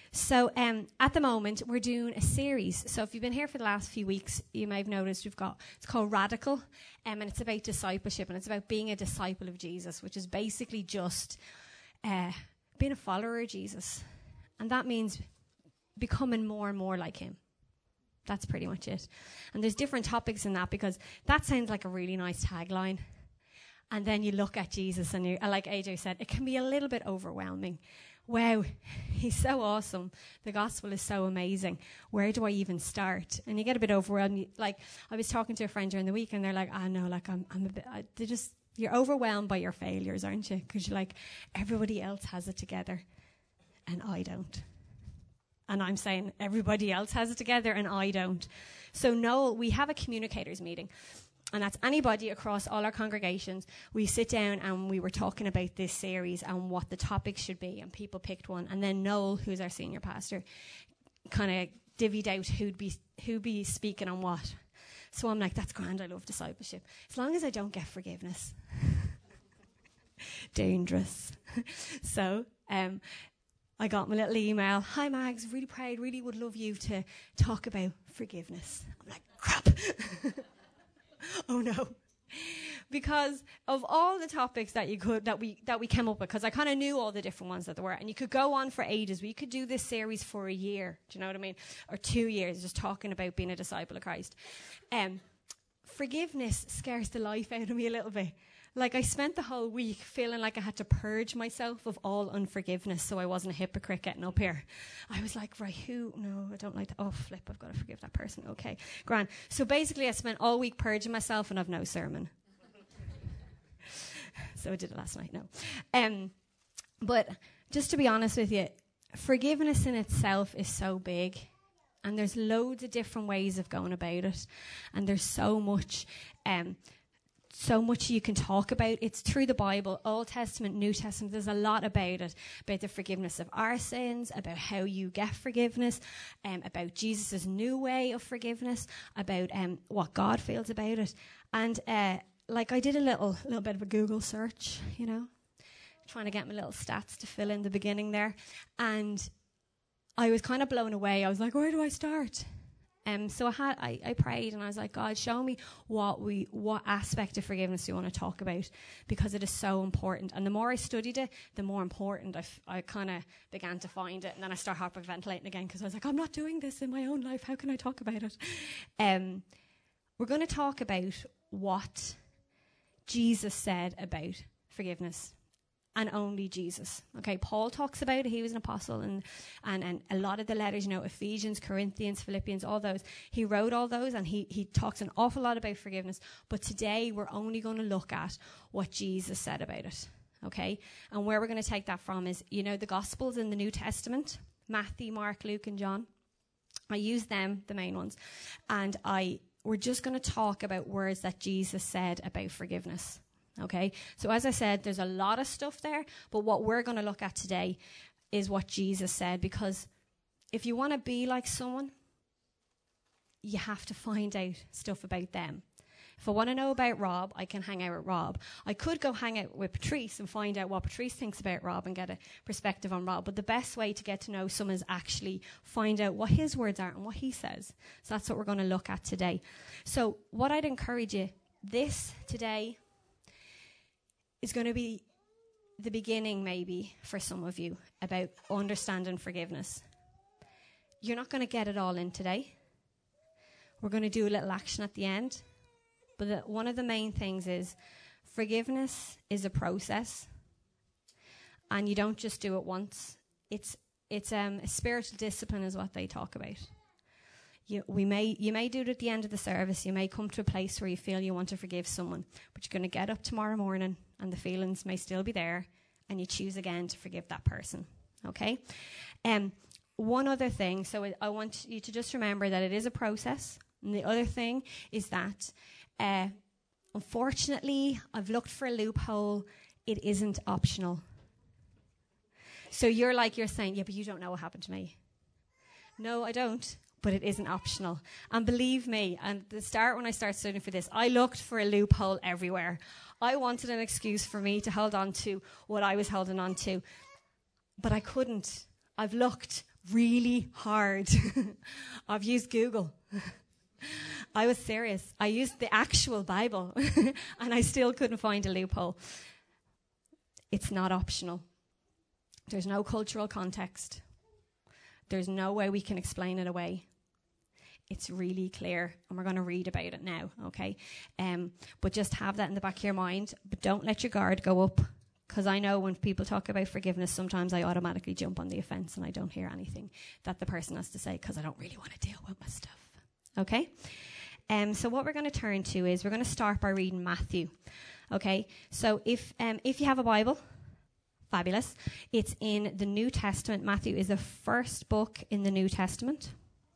So at the moment, we're doing a series. So if you've been here for the last few weeks, you may have noticed it's called Radical, and it's about discipleship, and it's about being a disciple of Jesus, which is basically just being a follower of Jesus. And that means becoming more and more like him. That's pretty much it. And there's different topics in that, because that sounds like a really nice tagline. And then you look at Jesus and you, like AJ said, it can be a little bit overwhelming. Wow, he's so awesome. The gospel is so amazing. Where do I even start? And you get a bit overwhelmed. Like, I was talking to a friend during the week, and they're like, no, like I'm a bit, you're overwhelmed by your failures, aren't you? Because you're like, everybody else has it together and I don't. And I'm saying everybody else has it together and I don't. So Noel, we have a communicators meeting. And that's anybody across all our congregations. We sit down and we were talking about this series and what the topics should be. And people picked one. And then Noel, who's our senior pastor, kind of divvied out who'd be speaking on what. So I'm like, that's grand. I love discipleship. As long as I don't get forgiveness. Dangerous. So I got my little email. Hi, Mags. Really proud. Really would love you to talk about forgiveness. I'm like, crap. Oh no. Because of all the topics that we came up with, because I kind of knew all the different ones that there were, and you could go on for ages. We could do this series for a year, do you know what I mean? Or 2 years, just talking about being a disciple of Christ. Forgiveness scares the life out of me a little bit. Like, I spent the whole week feeling like I had to purge myself of all unforgiveness so I wasn't a hypocrite getting up here. I was like, right, no, I don't like that. Oh, flip, I've got to forgive that person. Okay, grand. So basically, I spent all week purging myself, and I've no sermon. So I did it last night, no. But just to be honest with you, forgiveness in itself is so big. And there's loads of different ways of going about it. And there's so much you can talk about. It's through the Bible, Old Testament, New Testament. There's a lot about it, about the forgiveness of our sins, about how you get forgiveness, about Jesus' new way of forgiveness, about what God feels about it. And like, I did a little bit of a Google search, you know, trying to get my little stats to fill in the beginning there. And I was kind of blown away. I was like, where do I start? So I prayed, and I was like, God, show me what aspect of forgiveness you want to talk about, because it is so important. And the more I studied it, the more important I kind of began to find it. And then I started hyperventilating again, because I was like, I'm not doing this in my own life. How can I talk about it? We're going to talk about what Jesus said about forgiveness. And only Jesus. Okay, Paul talks about it. He was an apostle, and a lot of the letters, you know, Ephesians, Corinthians, Philippians, all those. He wrote all those, and he talks an awful lot about forgiveness. But today we're only going to look at what Jesus said about it. Okay? And where we're going to take that from is, you know, the Gospels in the New Testament, Matthew, Mark, Luke, and John. I use them, the main ones. And we're just going to talk about words that Jesus said about forgiveness. Okay, so as I said, there's a lot of stuff there, but what we're going to look at today is what Jesus said, because if you want to be like someone, you have to find out stuff about them. If I want to know about Rob, I can hang out with Rob. I could go hang out with Patrice and find out what Patrice thinks about Rob and get a perspective on Rob, but the best way to get to know someone is actually find out what his words are and what he says. So that's what we're going to look at today. So what I'd encourage you, this today is going to be the beginning, maybe, for some of you, about understanding forgiveness. You're not going to get it all in today. We're going to do a little action at the end. But one of the main things is forgiveness is a process. And you don't just do it once. It's a spiritual discipline is what they talk about. You may do it at the end of the service. You may come to a place where you feel you want to forgive someone, but you're going to get up tomorrow morning and the feelings may still be there, and you choose again to forgive that person. Okay? One other thing, so I want you to just remember that it is a process. And the other thing is that, unfortunately, I've looked for a loophole. It isn't optional. So you're saying, yeah, but you don't know what happened to me. No, I don't. But it isn't optional. And believe me, at the start when I started studying for this, I looked for a loophole everywhere. I wanted an excuse for me to hold on to what I was holding on to. But I couldn't. I've looked really hard. I've used Google. I was serious. I used the actual Bible and I still couldn't find a loophole. It's not optional. There's no cultural context. There's no way we can explain it away. It's really clear, and we're going to read about it now, okay? But just have that in the back of your mind, but don't let your guard go up, because I know when people talk about forgiveness, sometimes I automatically jump on the offence and I don't hear anything that the person has to say because I don't really want to deal with my stuff, okay? So what we're going to turn to is we're going to start by reading Matthew, okay? So if you have a Bible, fabulous. It's in the New Testament. Matthew is the first book in the New Testament.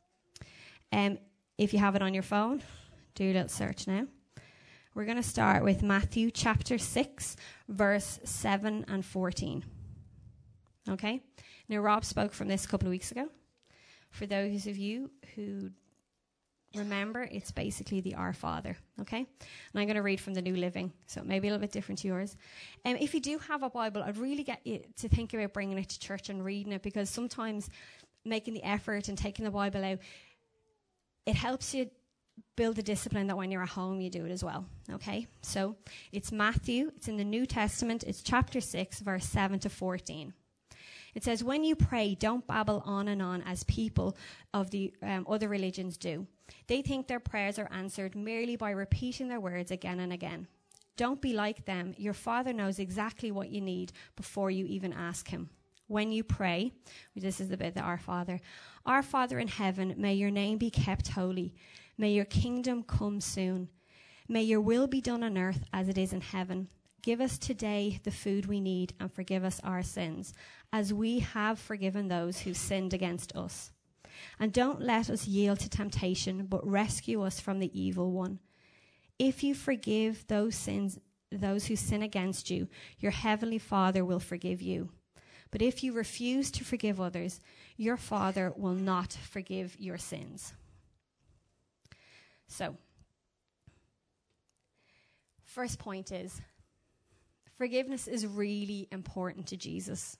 If you have it on your phone, do a little search now. We're going to start with Matthew chapter 6, verse 7 and 14. Okay? Now, Rob spoke from this a couple of weeks ago. For those of you who remember, it's basically the Our Father. Okay? And I'm going to read from the New Living, so it may be a little bit different to yours. If you do have a Bible, I'd really get you to think about bringing it to church and reading it, because sometimes making the effort and taking the Bible out, it helps you build the discipline that when you're at home, you do it as well. Okay? So it's Matthew. It's in the New Testament. It's chapter 6, verse 7 to 14. It says, when you pray, don't babble on and on as people of the other religions do. They think their prayers are answered merely by repeating their words again and again. Don't be like them. Your Father knows exactly what you need before you even ask him. When you pray, this is the bit that Our Father in heaven, may your name be kept holy. May your kingdom come soon. May your will be done on earth as it is in heaven. Give us today the food we need and forgive us our sins, as we have forgiven those who sinned against us. And don't let us yield to temptation, but rescue us from the evil one. If you forgive those who sin against you, your heavenly Father will forgive you. But if you refuse to forgive others, your Father will not forgive your sins. So, first point is, forgiveness is really important to Jesus.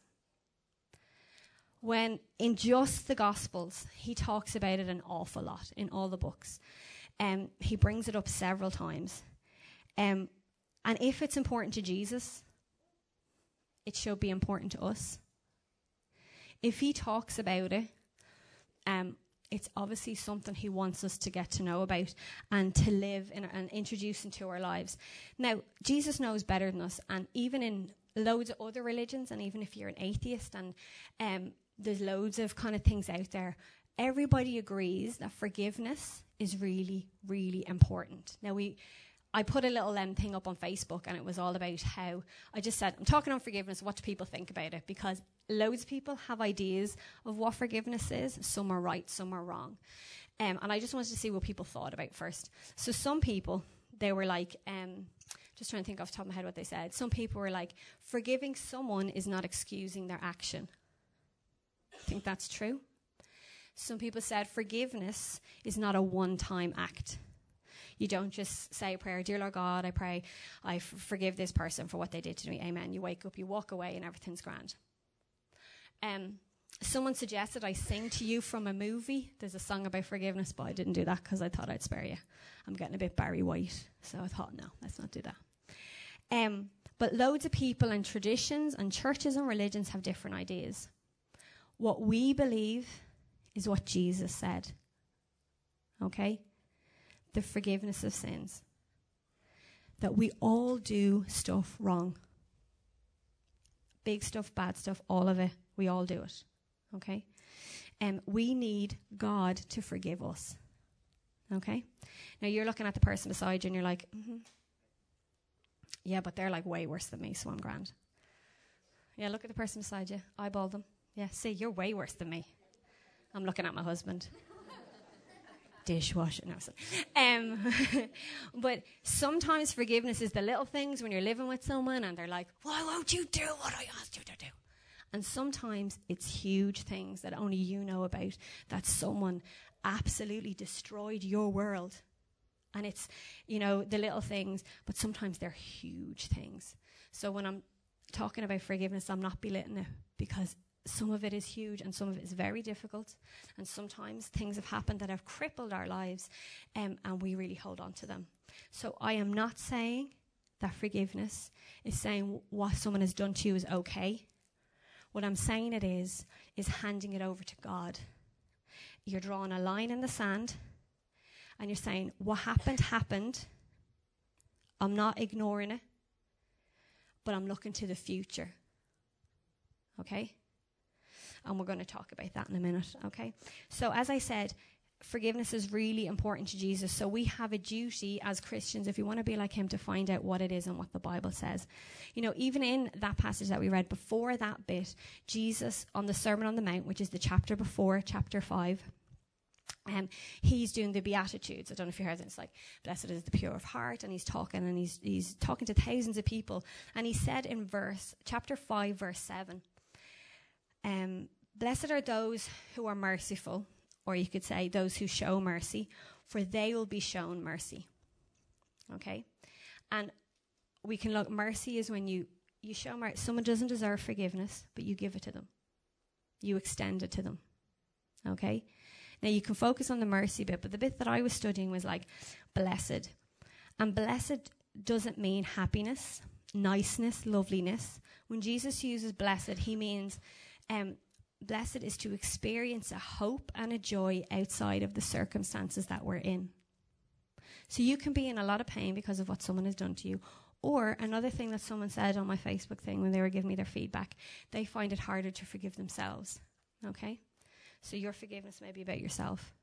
When in just the Gospels, he talks about it an awful lot in all the books. He brings it up several times. And if it's important to Jesus, it should be important to us. If he talks about it, it's obviously something he wants us to get to know about and to live in and introduce into our lives. Now, Jesus knows better than us, and even in loads of other religions, and even if you're an atheist, and there's loads of kind of things out there, everybody agrees that forgiveness is really, really important. Now, I put a little thing up on Facebook, and it was all about how I just said, I'm talking on forgiveness. What do people think about it? Because loads of people have ideas of what forgiveness is. Some are right, some are wrong. And I just wanted to see what people thought about first. So some people, they were like, just trying to think off the top of my head what they said. Some people were like, forgiving someone is not excusing their action. I think that's true. Some people said forgiveness is not a one-time act. You don't just say a prayer, dear Lord God, I pray, I forgive this person for what they did to me. Amen. You wake up, you walk away, and everything's grand. Someone suggested I sing to you from a movie. There's a song about forgiveness, but I didn't do that because I thought I'd spare you. I'm getting a bit Barry White, so I thought, no, let's not do that. But loads of people and traditions and churches and religions have different ideas. What we believe is what Jesus said. Okay? The forgiveness of sins. That we all do stuff wrong. Big stuff, bad stuff, all of it. We all do it. Okay? We need God to forgive us. Okay? Now you're looking at the person beside you and you're like, yeah, but they're like way worse than me, so I'm grand. Yeah, look at the person beside you. Eyeball them. Yeah, see, you're way worse than me. I'm looking at my husband. Dishwasher. No, but sometimes forgiveness is the little things when you're living with someone and they're like, why won't you do what I asked you to do? And sometimes it's huge things that only you know about, that someone absolutely destroyed your world. And it's, the little things, but sometimes they're huge things. So when I'm talking about forgiveness, I'm not belittling it, because some of it is huge and some of it is very difficult. And sometimes things have happened that have crippled our lives, and we really hold on to them. So I am not saying that forgiveness is saying what someone has done to you is okay. What I'm saying it is handing it over to God. You're drawing a line in the sand and you're saying, what happened. I'm not ignoring it, but I'm looking to the future. Okay? And we're going to talk about that in a minute, okay? So as I said, forgiveness is really important to Jesus. So we have a duty as Christians, if we want to be like him, to find out what it is and what the Bible says. You know, even in that passage that we read before that bit, Jesus on the Sermon on the Mount, which is the chapter before, chapter 5, he's doing the Beatitudes. I don't know if you heard it. It's like, blessed is the pure of heart. And he's talking to thousands of people. And he said in chapter 5, verse 7, blessed are those who are merciful, or you could say those who show mercy, for they will be shown mercy. Okay? And we can look, mercy is when you show mercy. Someone doesn't deserve forgiveness, but you give it to them. You extend it to them. Okay? Now you can focus on the mercy bit, but the bit that I was studying was like blessed. And blessed doesn't mean happiness, niceness, loveliness. When Jesus uses blessed, he means blessed is to experience a hope and a joy outside of the circumstances that we're in. So you can be in a lot of pain because of what someone has done to you. Or another thing that someone said on my Facebook thing when they were giving me their feedback, they find it harder to forgive themselves. Okay? So your forgiveness may be about yourself.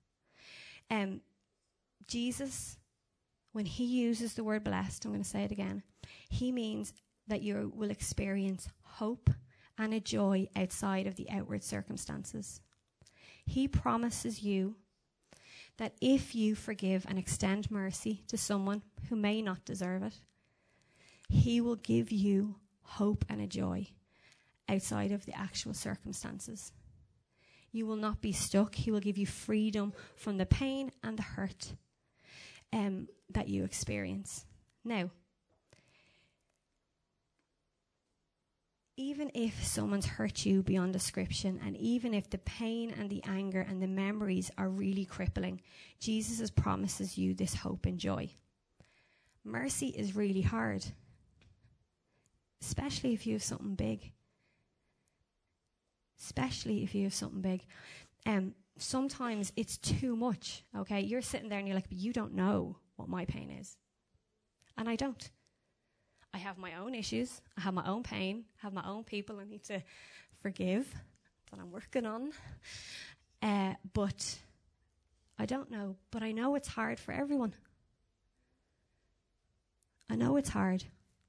Jesus, when he uses the word blessed, I'm going to say it again, he means that you will experience hope and a joy outside of the outward circumstances. He promises you that if you forgive and extend mercy to someone who may not deserve it, he will give you hope and a joy outside of the actual circumstances. You will not be stuck. He will give you freedom from the pain and the hurt that you experience. Now, even if someone's hurt you beyond description, and even if the pain and the anger and the memories are really crippling, Jesus promises you this hope and joy. Mercy is really hard, especially if you have something big. Especially if you have something big. Sometimes it's too much, okay? You're sitting there and you're like, but you don't know what my pain is. And I don't. I have my own issues. I have my own pain. I have my own people I need to forgive that I'm working on. But I don't know. But I know it's hard for everyone. I know it's hard.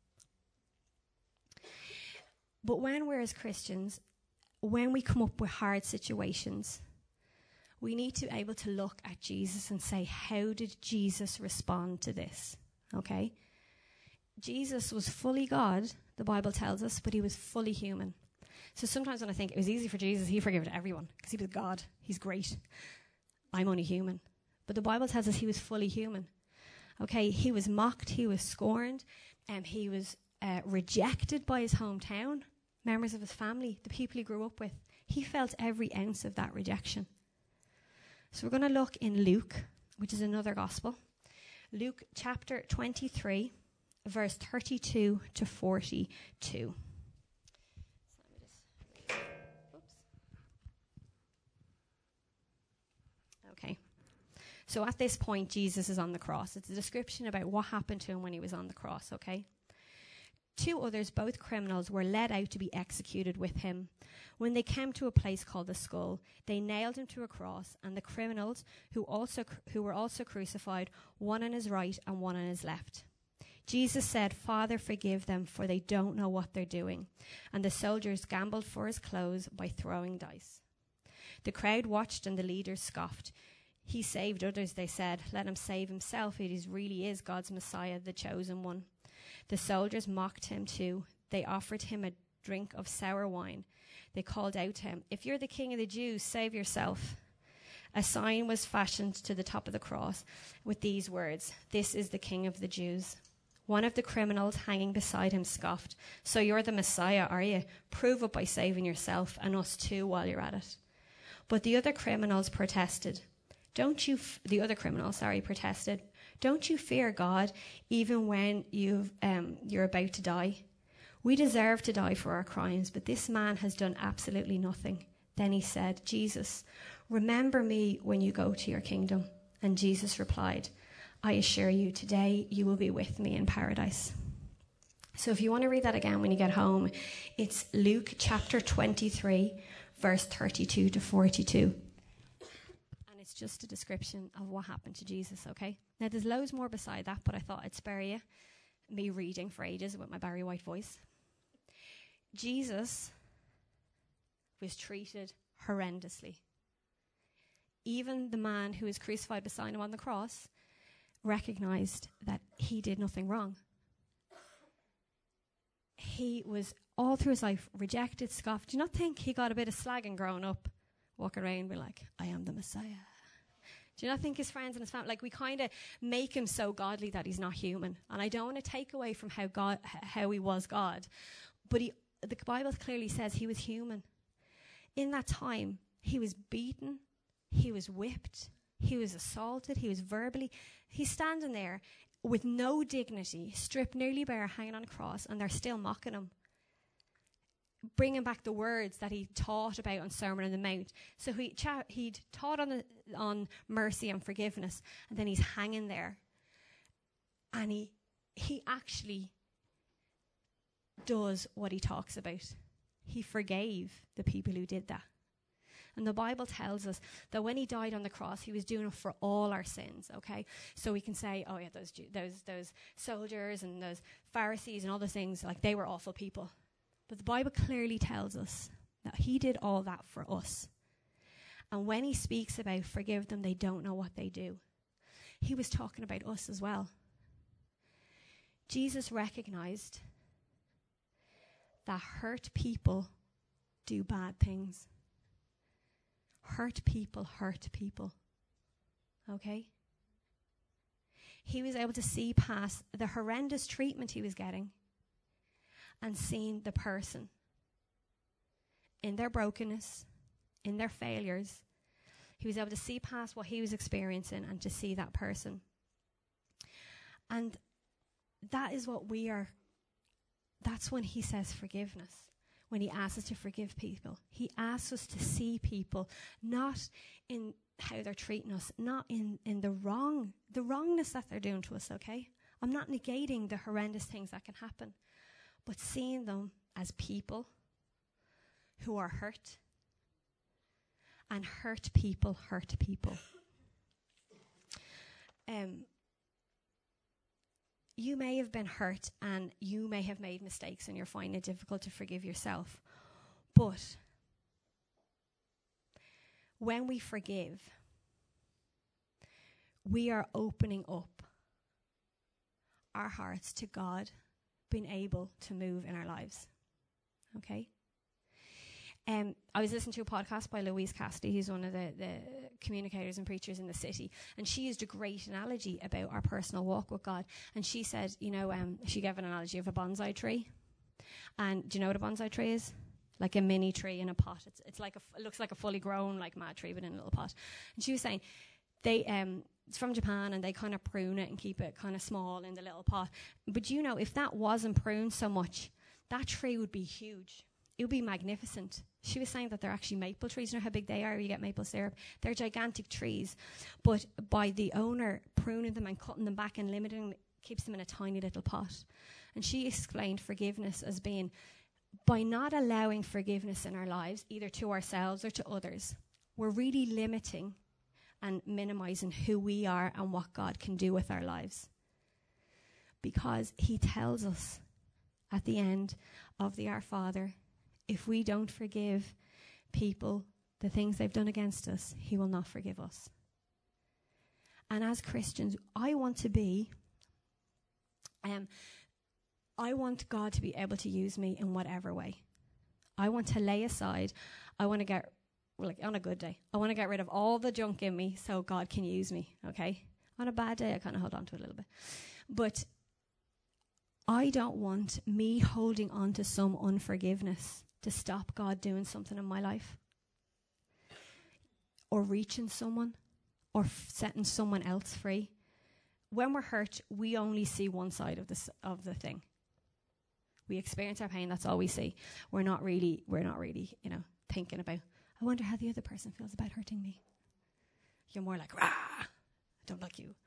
But when we're as Christians, when we come up with hard situations, we need to be able to look at Jesus and say, how did Jesus respond to this? Okay? Jesus was fully God, the Bible tells us, but he was fully human. So sometimes when I think it was easy for Jesus, he forgave everyone because he was God. He's great. I'm only human. But the Bible tells us he was fully human. Okay? He was mocked. He was scorned. He was rejected by his hometown, members of his family, the people he grew up with. He felt every ounce of that rejection. So we're going to look in Luke, which is another gospel. Luke chapter 23, verse 32 to 42. Okay. So at this point, Jesus is on the cross. It's a description about what happened to him when he was on the cross, okay? 2 others, both criminals, were led out to be executed with him. When they came to a place called the Skull, they nailed him to a cross, and the criminals who were also crucified, one on his right and one on his left. Jesus said, "Father, forgive them, for they don't know what they're doing." And the soldiers gambled for his clothes by throwing dice. The crowd watched and the leaders scoffed. "He saved others," they said. "Let him save himself if he really is God's Messiah, the chosen one." The soldiers mocked him too. They offered him a drink of sour wine. They called out to him, "If you're the king of the Jews, save yourself." A sign was fashioned to the top of the cross with these words, "This is the King of the Jews." One of the criminals hanging beside him scoffed, "So you're the Messiah, are you? Prove it by saving yourself and us too while you're at it." But the other criminals protested. Don't you fear God even when you're about to die? We deserve to die for our crimes, but this man has done absolutely nothing. Then he said, "Jesus, remember me when you go to your kingdom." And Jesus replied, "I assure you, today you will be with me in paradise." So if you want to read that again when you get home, it's Luke chapter 23, verse 32 to 42. And it's just a description of what happened to Jesus, okay? Now, there's loads more beside that, but I thought I'd spare you me reading for ages with my Barry White voice. Jesus was treated horrendously. Even the man who was crucified beside him on the cross recognized that he did nothing wrong. He was, all through his life, rejected, scoffed. Do you not think he got a bit of slagging growing up, walking around and be like, "I am the Messiah"? Do you not think his friends and his family, like, we kind of make him so godly that he's not human? And I don't want to take away from how he was God, but the Bible clearly says he was human. In that time, he was beaten, he was whipped, he was assaulted, he was he's standing there with no dignity, stripped nearly bare, hanging on a cross, and they're still mocking him, bringing back the words that he taught about on Sermon on the Mount. So he'd taught on mercy and forgiveness, and then he's hanging there, and he actually does what he talks about. He forgave the people who did that. And the Bible tells us that when he died on the cross, he was doing it for all our sins, okay? So we can say, oh yeah, those soldiers and those Pharisees and all those things, like, they were awful people. But the Bible clearly tells us that he did all that for us. And when he speaks about forgive them, they don't know what they do, he was talking about us as well. Jesus recognized that hurt people do bad things. Hurt people hurt people. Okay? He was able to see past the horrendous treatment he was getting and seeing the person in their brokenness, in their failures. He was able to see past what he was experiencing and to see that person. And that is what we are. That's when he says forgiveness. When he asks us to forgive people, he asks us to see people not in how they're treating us, not in the wrongness that they're doing to us, okay? I'm not negating the horrendous things that can happen, but seeing them as people who are hurt. And hurt people hurt people. You may have been hurt and you may have made mistakes and you're finding it difficult to forgive yourself. But when we forgive, we are opening up our hearts to God being able to move in our lives. Okay? I was listening to a podcast by Louise Cassidy, who's one of the communicators and preachers in the city, and she used a great analogy about our personal walk with God. And she said, she gave an analogy of a bonsai tree. And do you know what a bonsai tree is? Like a mini tree in a pot. It's like it looks like a fully grown, like, mad tree, but in a little pot. And she was saying it's from Japan, and they kind of prune it and keep it kind of small in the little pot. But if that wasn't pruned so much, that tree would be huge. It would be magnificent. She was saying that they're actually maple trees. You know how big they are? You get maple syrup. They're gigantic trees. But by the owner pruning them and cutting them back and limiting them, keeps them in a tiny little pot. And she explained forgiveness as being, by not allowing forgiveness in our lives, either to ourselves or to others, we're really limiting and minimizing who we are and what God can do with our lives. Because he tells us at the end of the Our Father, if we don't forgive people the things they've done against us, he will not forgive us. And as Christians, I want God to be able to use me in whatever way. I want to lay aside, on a good day, I want to get rid of all the junk in me so God can use me, okay? On a bad day, I kind of hold on to it a little bit. But I don't want me holding on to some unforgiveness to stop God doing something in my life, or reaching someone, or setting someone else free. When we're hurt, we only see one side of the thing. We experience our pain. That's all we see. We're not really, thinking about, I wonder how the other person feels about hurting me. You're more like, rah, I don't like you.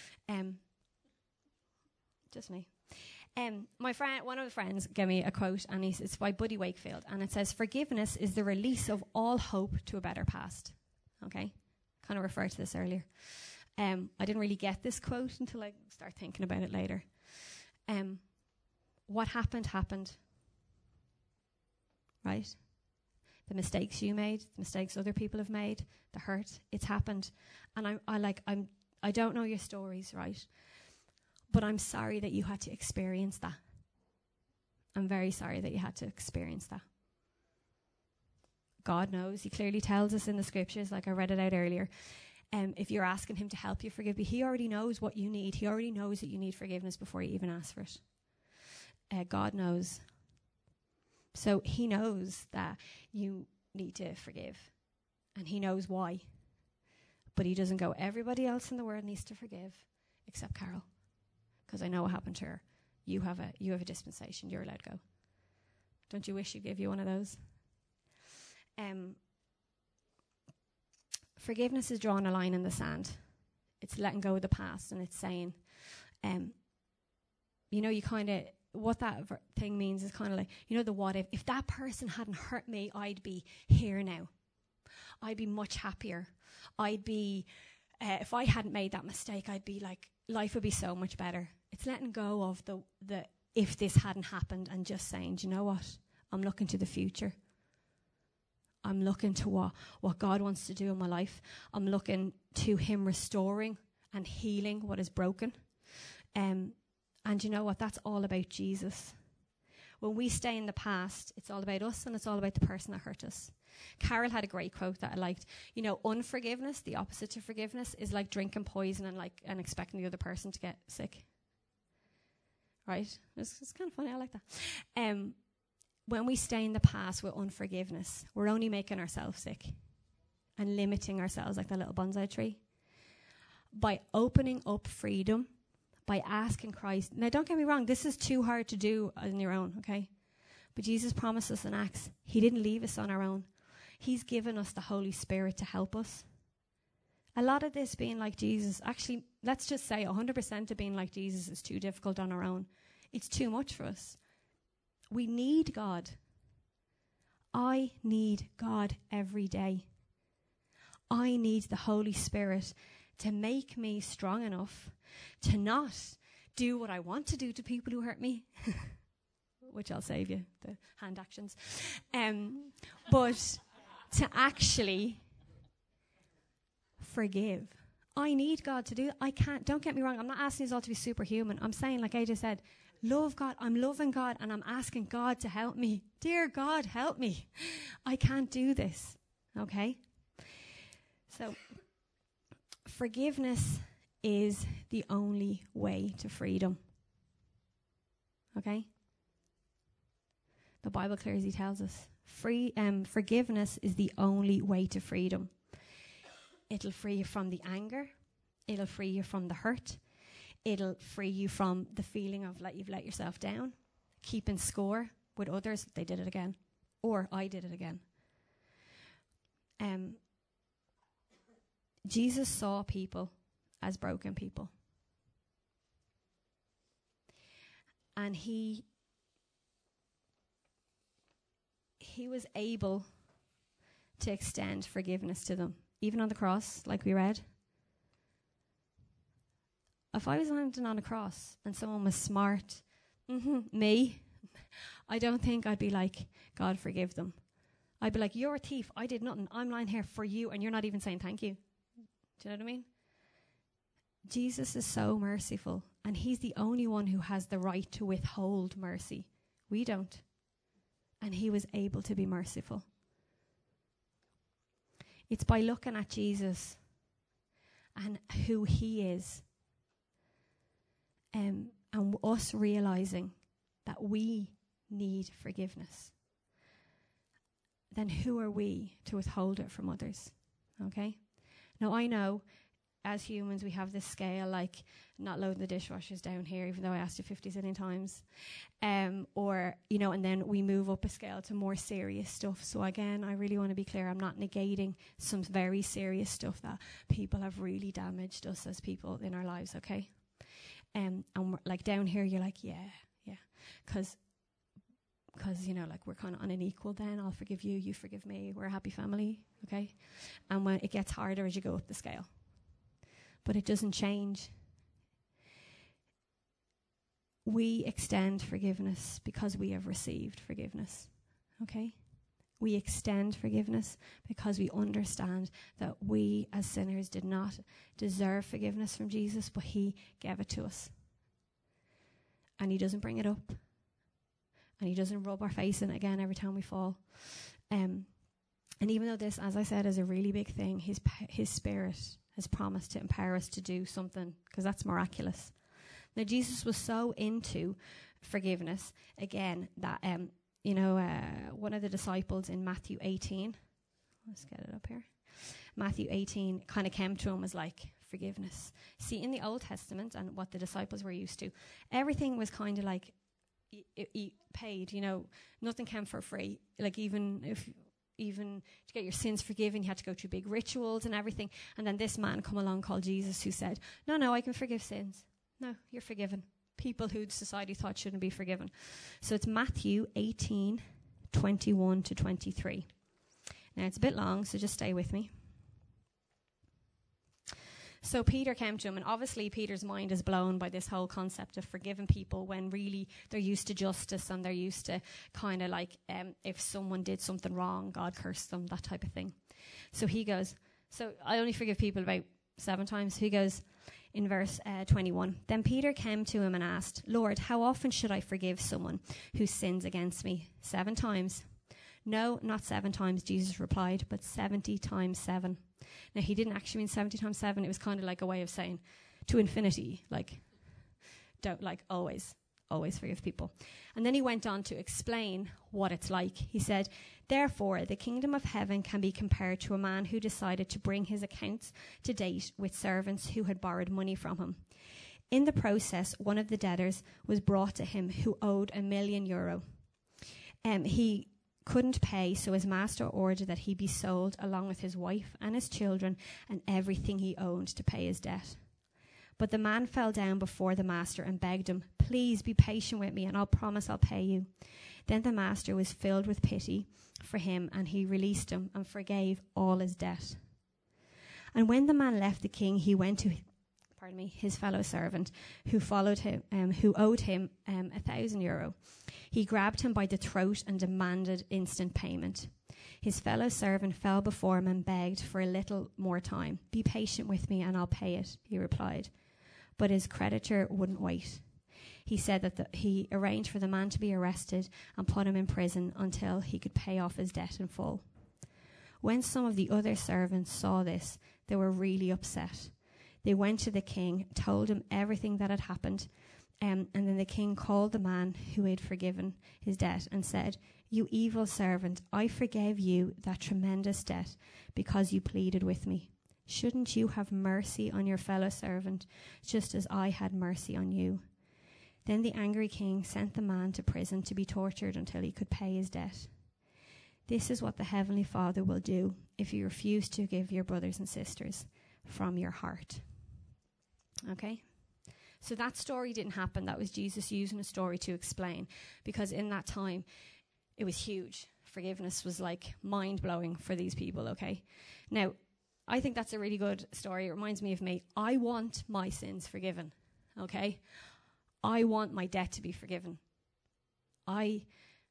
Just me. My friend, one of the friends gave me a quote, and it's by Buddy Wakefield, and it says, "Forgiveness is the release of all hope to a better past." Okay? Kind of referred to this earlier. I didn't really get this quote until I started thinking about it later. What happened. Right? The mistakes you made, the mistakes other people have made, the hurt, it's happened. And I don't know your stories, right? But I'm sorry that you had to experience that. I'm very sorry that you had to experience that. God knows. He clearly tells us in the scriptures, like I read it out earlier. If you're asking him to help you forgive me, he already knows what you need. He already knows that you need forgiveness before you even ask for it. God knows. So he knows that you need to forgive. And he knows why. But he doesn't go, everybody else in the world needs to forgive except Carol. Because I know what happened to her. You have a dispensation. You're allowed to go. Don't you wish he'd give you one of those? Forgiveness is drawing a line in the sand. It's letting go of the past, and it's saying, you kind of, what that thing means is kind of like, the what if. If that person hadn't hurt me, I'd be here now. I'd be much happier. I'd be, if I hadn't made that mistake, I'd be like, life would be so much better. It's letting go of the if this hadn't happened and just saying, do you know what? I'm looking to the future. I'm looking to what God wants to do in my life. I'm looking to him restoring and healing what is broken. And you know what? That's all about Jesus. When we stay in the past, it's all about us and it's all about the person that hurt us. Carol had a great quote that I liked. Unforgiveness, the opposite to forgiveness, is like drinking poison and expecting the other person to get sick. Right? It's kind of funny. I like that. When we stay in the past with unforgiveness, we're only making ourselves sick and limiting ourselves like that little bonsai tree. By opening up freedom, by asking Christ. Now, don't get me wrong, this is too hard to do on your own, okay? But Jesus promised us in Acts, he didn't leave us on our own. He's given us the Holy Spirit to help us. A lot of this being like Jesus, actually, let's just say 100% of being like Jesus is too difficult on our own. It's too much for us. We need God. I need God every day. I need the Holy Spirit to make me strong enough to not do what I want to do to people who hurt me, which I'll save you, the hand actions, but to actually forgive. I need God to do that. I can't, don't get me wrong, I'm not asking us all to be superhuman. I'm saying, like AJ said, love God. I'm loving God and I'm asking God to help me. Dear God, help me. I can't do this. Okay? So, forgiveness is the only way to freedom. Okay? The Bible clearly tells us forgiveness is the only way to freedom. It'll free you from the anger. It'll free you from the hurt. It'll free you from the feeling of you've let yourself down, keeping score with others. They did it again. Or I did it again. Jesus saw people as broken people. And he was able to extend forgiveness to them. Even on the cross, like we read. If I was hanging on a cross and someone was smart, me, I don't think I'd be like, God, forgive them. I'd be like, you're a thief. I did nothing. I'm lying here for you, and you're not even saying thank you. Do you know what I mean? Jesus is so merciful, and he's the only one who has the right to withhold mercy. We don't. And he was able to be merciful. It's by looking at Jesus and who he is. and us realizing that we need forgiveness, then who are we to withhold it from others? Okay? Now, I know as humans we have this scale, like not loading the dishwashers down here, even though I asked you 50 zillion times. Or, and then we move up a scale to more serious stuff. So again, I really want to be clear, I'm not negating some very serious stuff that people have really damaged us as people in our lives, okay? And we're, like down here, you're like, yeah. Because, like we're kind of on an equal then. I'll forgive you, you forgive me. We're a happy family, okay? And when it gets harder as you go up the scale. But it doesn't change. We extend forgiveness because we have received forgiveness, okay? We extend forgiveness because we understand that we as sinners did not deserve forgiveness from Jesus, but he gave it to us. And he doesn't bring it up. And he doesn't rub our face in it again every time we fall. And even though this, as I said, is a really big thing, his Spirit has promised to empower us to do something, because that's miraculous. Now, Jesus was so into forgiveness, again, that, one of the disciples in Matthew 18, let's get it up here, Matthew 18 kind of came to him as like, forgiveness. See, in the Old Testament and what the disciples were used to, everything was kind of like paid, nothing came for free. Like even to get your sins forgiven, you had to go through big rituals and everything. And then this man come along called Jesus who said, no, I can forgive sins. No, you're forgiven. People who society thought shouldn't be forgiven. So it's Matthew 18, 21 to 23. Now it's a bit long, so just stay with me. So Peter came to him, and obviously Peter's mind is blown by this whole concept of forgiving people when really they're used to justice and they're used to kind of like if someone did something wrong, God cursed them, that type of thing. So he goes, so I only forgive people about 7 times. He goes in verse 21, then Peter came to him and asked, Lord, how often should I forgive someone who sins against me? 7 times? No, not 7 times, Jesus replied, but 70 times 7. Now, he didn't actually mean 70 times 7. It was kind of like a way of saying to infinity, like, don't, like, always forgive people. And then he went on to explain what it's like. He said, therefore, the kingdom of heaven can be compared to a man who decided to bring his accounts to date with servants who had borrowed money from him. In the process, one of the debtors was brought to him who owed €1,000,000. He couldn't pay, so his master ordered that he be sold along with his wife and his children and everything he owned to pay his debt. But the man fell down before the master and begged him, please be patient with me and I'll promise I'll pay you. Then the master was filled with pity for him and he released him and forgave all his debt. And when the man left the king, he went to his fellow servant who followed him, who owed him €1,000. He grabbed him by the throat and demanded instant payment. His fellow servant fell before him and begged for a little more time. Be patient with me and I'll pay it, he replied. But his creditor wouldn't wait. He said that he arranged for the man to be arrested and put him in prison until he could pay off his debt in full. When some of the other servants saw this, they were really upset. They went to the king, told him everything that had happened, and then the king called the man who had forgiven his debt and said, you evil servant, I forgave you that tremendous debt because you pleaded with me. Shouldn't you have mercy on your fellow servant, just as I had mercy on you? Then the angry king sent the man to prison to be tortured until he could pay his debt. This is what the Heavenly Father will do if you refuse to give your brothers and sisters from your heart. Okay? So that story didn't happen. That was Jesus using a story to explain. Because in that time, it was huge. Forgiveness was like mind-blowing for these people, okay? Now, I think that's a really good story. It reminds me of me. I want my sins forgiven, okay? I want my debt to be forgiven. I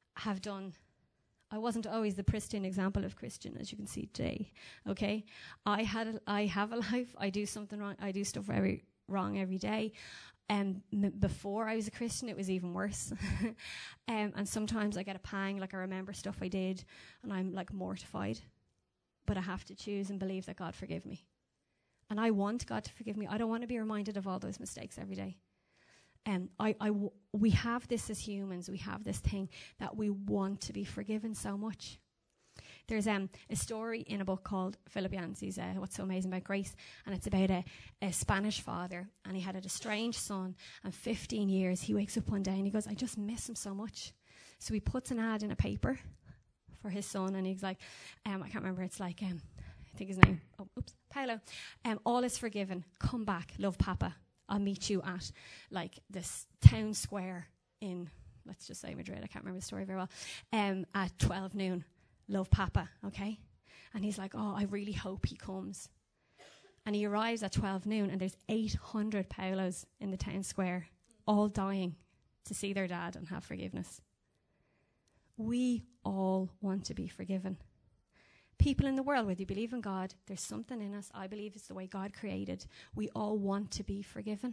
wasn't always the pristine example of Christian, as you can see today, okay? I have a life. I do something wrong. I do stuff very wrong every day. And before I was a Christian, it was even worse. And sometimes I get a pang, like I remember stuff I did, and I'm like mortified. But I have to choose and believe that God forgive me. And I want God to forgive me. I don't want to be reminded of all those mistakes every day. We have this as humans. We have this thing that we want to be forgiven so much. There's a story in a book called Philippians, What's So Amazing About Grace, and it's about a Spanish father, and he had a estranged son, and 15 years, he wakes up one day and he goes, I just miss him so much. So he puts an ad in a paper for his son, and he's like, I can't remember, it's like, I think his name, Paolo, all is forgiven, come back, love Papa, I'll meet you at like this town square in, let's just say Madrid, I can't remember the story very well, at 12 noon. Love Papa, okay? And he's like, I really hope he comes. And he arrives at 12 noon, and there's 800 Paolos in the town square, all dying to see their dad and have forgiveness. We all want to be forgiven. People in the world, whether you believe in God, there's something in us. I believe it's the way God created. We all want to be forgiven.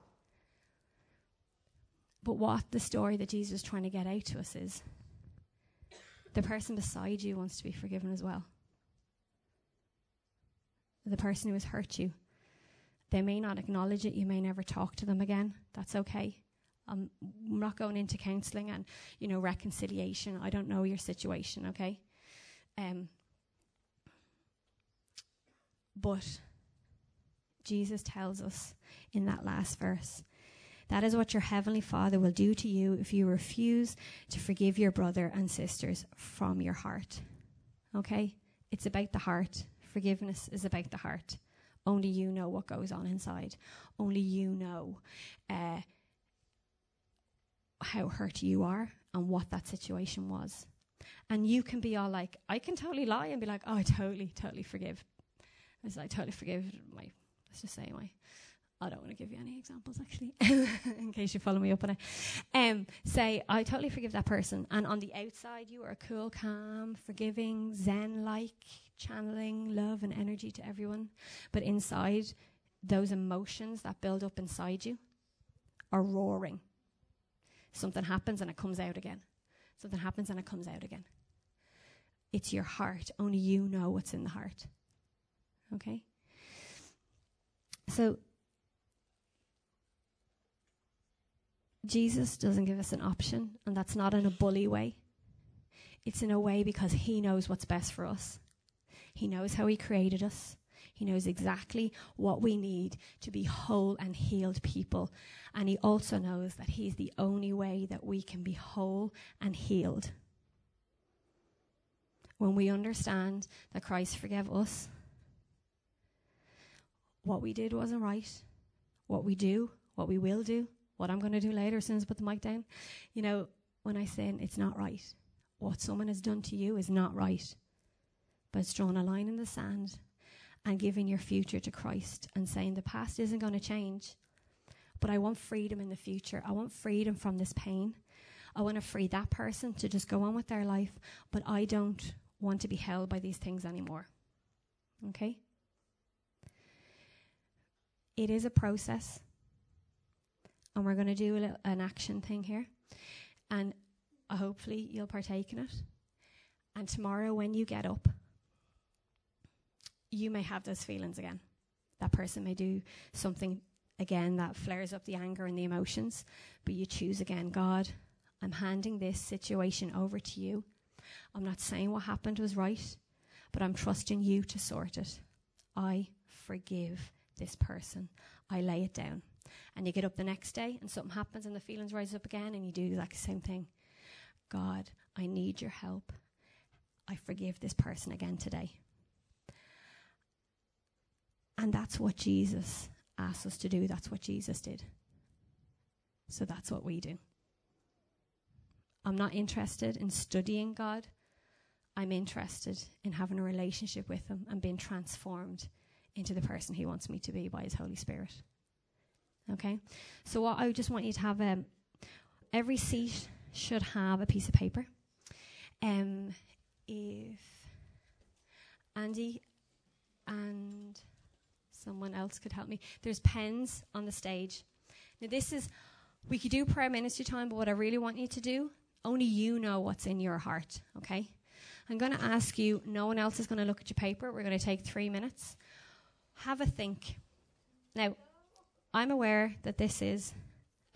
But what the story that Jesus is trying to get out to us is, the person beside you wants to be forgiven as well. The person who has hurt you, they may not acknowledge it. You may never talk to them again. That's okay. I'm not going into counselling and, reconciliation. I don't know your situation, okay? But Jesus tells us in that last verse, that is what your heavenly Father will do to you if you refuse to forgive your brother and sisters from your heart. Okay? It's about the heart. Forgiveness is about the heart. Only you know what goes on inside. Only you know how hurt you are and what that situation was. And you can be all like, I can totally lie and be like, I totally forgive. I totally forgive I don't want to give you any examples, actually, in case you follow me up on it. Say, I totally forgive that person. And on the outside, you are cool, calm, forgiving, zen-like, channeling love and energy to everyone. But inside, those emotions that build up inside you are roaring. Something happens and it comes out again. Something happens and it comes out again. It's your heart. Only you know what's in the heart. Okay? So, Jesus doesn't give us an option, and that's not in a bully way. It's in a way because he knows what's best for us. He knows how he created us. He knows exactly what we need to be whole and healed people. And he also knows that he's the only way that we can be whole and healed. When we understand that Christ forgave us, what we did wasn't right. What we do, what we will do, what I'm going to do later as soon as I put the mic down. When I sin, it's not right. What someone has done to you is not right. But it's drawing a line in the sand and giving your future to Christ and saying the past isn't going to change, but I want freedom in the future. I want freedom from this pain. I want to free that person to just go on with their life, but I don't want to be held by these things anymore. Okay? It is a process. And we're going to do an action thing here. And hopefully you'll partake in it. And tomorrow when you get up, you may have those feelings again. That person may do something again that flares up the anger and the emotions. But you choose again, God, I'm handing this situation over to you. I'm not saying what happened was right, but I'm trusting you to sort it. I forgive this person. I lay it down. And you get up the next day and something happens and the feelings rise up again and you do the exact same thing. God, I need your help. I forgive this person again today. And that's what Jesus asked us to do. That's what Jesus did. So that's what we do. I'm not interested in studying God. I'm interested in having a relationship with him and being transformed into the person he wants me to be by his Holy Spirit. Okay? So what I just want you to have, every seat should have a piece of paper. If Andy and someone else could help me. There's pens on the stage. Now we could do prayer ministry time, but what I really want you to do, only you know what's in your heart, okay? I'm going to ask you, no one else is going to look at your paper. We're going to take 3 minutes. Have a think. Now, I'm aware that this is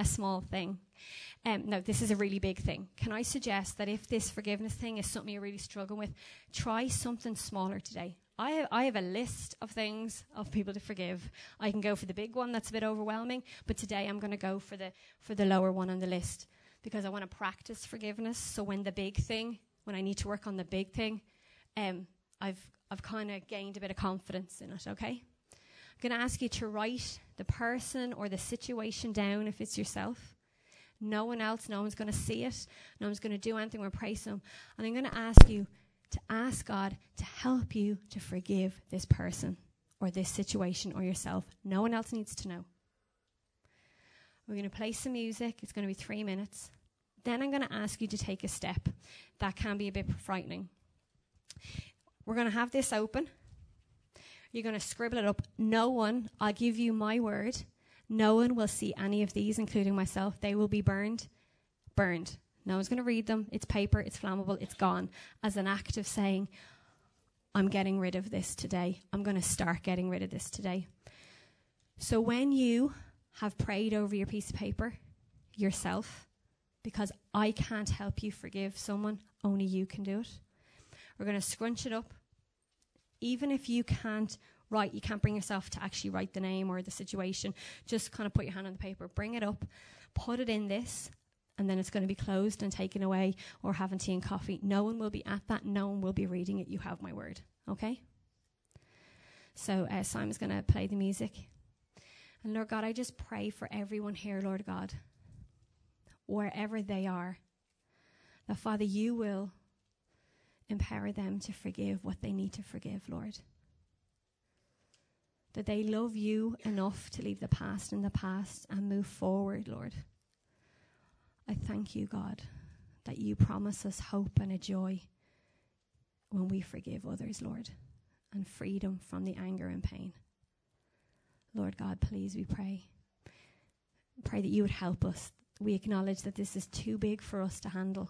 a small thing. No, this is a really big thing. Can I suggest that if this forgiveness thing is something you're really struggling with, try something smaller today. I have a list of things, of people to forgive. I can go for the big one that's a bit overwhelming, but today I'm going to go for the lower one on the list, because I want to practice forgiveness. So when I need to work on the big thing, I've kind of gained a bit of confidence in it, okay? I'm going to ask you to write the person or the situation down if it's yourself. No one else, no one's going to see it. No one's going to do anything or praise them. And I'm going to ask you to ask God to help you to forgive this person or this situation or yourself. No one else needs to know. We're going to play some music. It's going to be 3 minutes. Then I'm going to ask you to take a step. That can be a bit frightening. We're going to have this open. You're going to scribble it up. No one, I'll give you my word, no one will see any of these, including myself. They will be burned. Burned. No one's going to read them. It's paper. It's flammable. It's gone. As an act of saying, I'm getting rid of this today. I'm going to start getting rid of this today. So when you have prayed over your piece of paper yourself, because I can't help you forgive someone, only you can do it. We're going to scrunch it up. Even if you can't write, you can't bring yourself to actually write the name or the situation, just kind of put your hand on the paper, bring it up, put it in this, and then it's going to be closed and taken away, or having tea and coffee. No one will be at that. No one will be reading it. You have my word. Okay? So Simon's going to play the music. And Lord God, I just pray for everyone here, Lord God, wherever they are, that Father, you will empower them to forgive what they need to forgive, Lord. That they love you enough to leave the past in the past and move forward, Lord. I thank you, God, that you promise us hope and a joy when we forgive others, Lord, and freedom from the anger and pain. Lord God, please, we pray. Pray that you would help us. We acknowledge that this is too big for us to handle.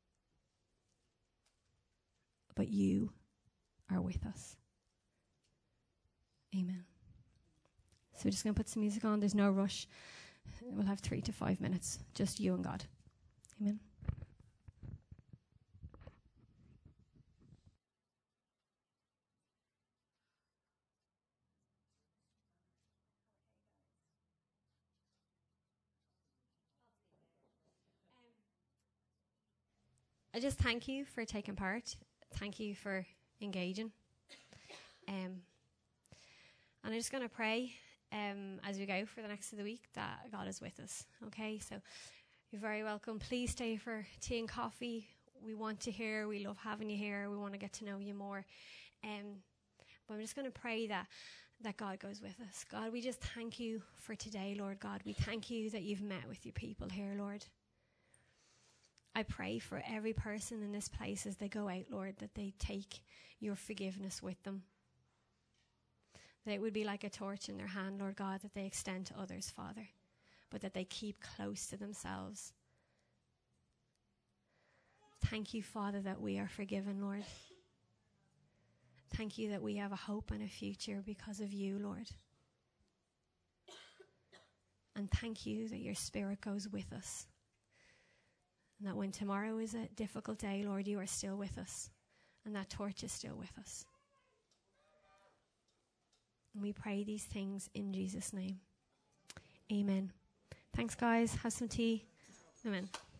But you are with us. Amen. So we're just going to put some music on. There's no rush. We'll have 3 to 5 minutes. Just you and God. Amen. I just thank you for taking part. Thank you for engaging. And I'm just going to pray as we go for the next of the week that God is with us. Okay, so you're very welcome. Please stay for tea and coffee. We want to hear. We love having you here. We want to get to know you more. But I'm just going to pray that God goes with us. God, we just thank you for today, Lord God. We thank you that you've met with your people here, Lord. I pray for every person in this place as they go out, Lord, that they take your forgiveness with them. That it would be like a torch in their hand, Lord God, that they extend to others, Father, but that they keep close to themselves. Thank you, Father, that we are forgiven, Lord. Thank you that we have a hope and a future because of you, Lord. And thank you that your Spirit goes with us. And that when tomorrow is a difficult day, Lord, you are still with us. And that torch is still with us. And we pray these things in Jesus' name. Amen. Thanks, guys. Have some tea. Amen.